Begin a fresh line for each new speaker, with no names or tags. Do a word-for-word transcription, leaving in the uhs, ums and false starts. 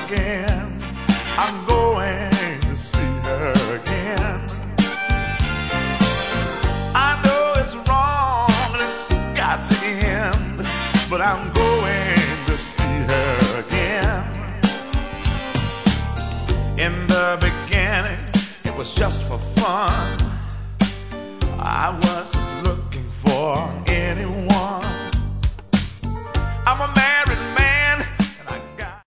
again. I'm going to see her again. I know it's wrong and it's got to end, but I'm going to see her again. In the beginning, it was just for fun. I was